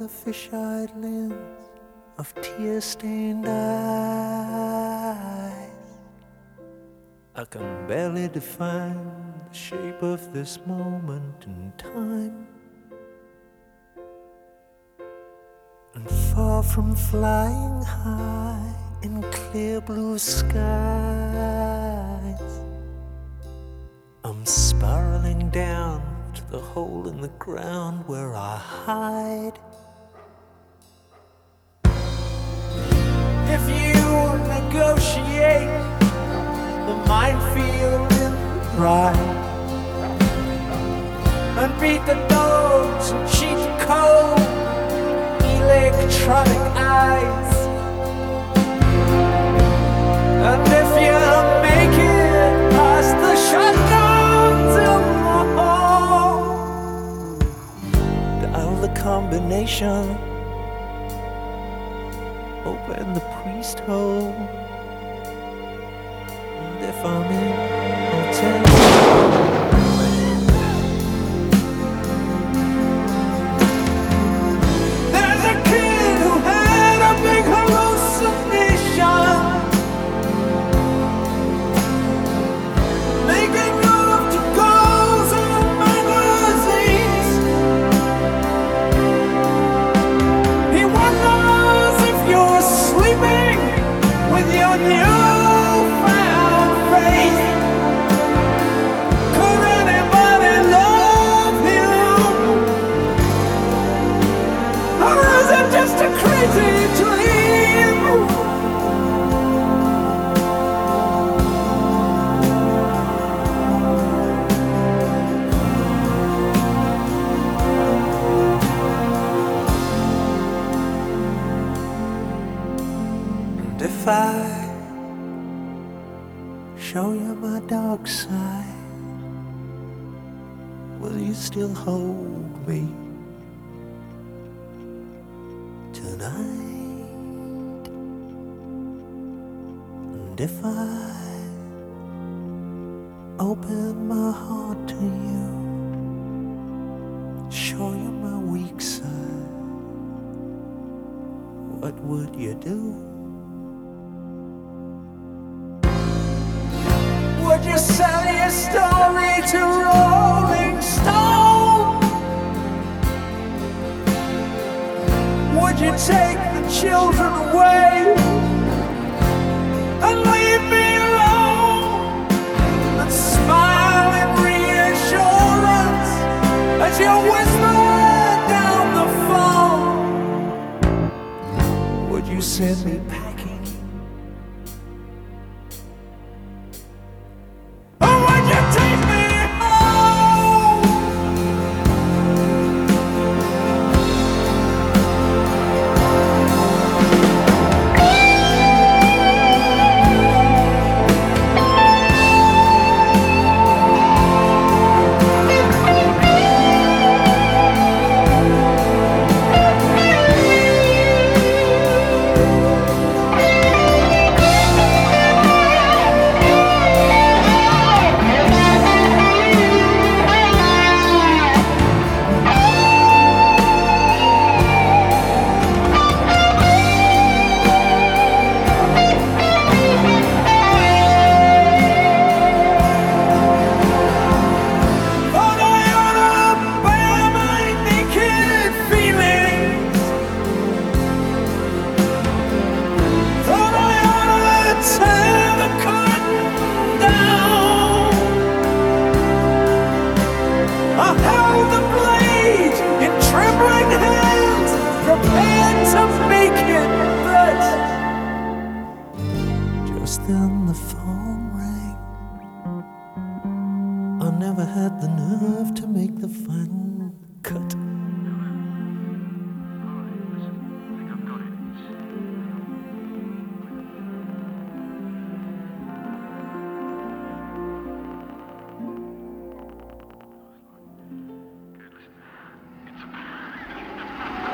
the fish-eyed lens of tear-stained eyes. I can barely define the shape of this moment in time. And far from flying high in clear blue skies, I'm spiraling down to the hole in the ground where I hide. If you negotiate the minefield in the ride and beat the dogs and cheat the cold electronic eyes, and if you make it past the shutdowns in the hall, dial the combination, open the priest hole, and if I'm in, I'll tell you. There's a kid who had a big hallucination, making love to girls in magazines. He wonders if you're sleeping with your newfound faith. Could anybody love him? Or is it just a crazy dream? And if I show you my dark side, will you still hold me tonight? And if I open my heart to you, show you my weak side, what would you do? Would you sell your story to Rolling Stone? Would you take the children away and leave me alone and smile in reassurance as you whisper down the phone? Would you send me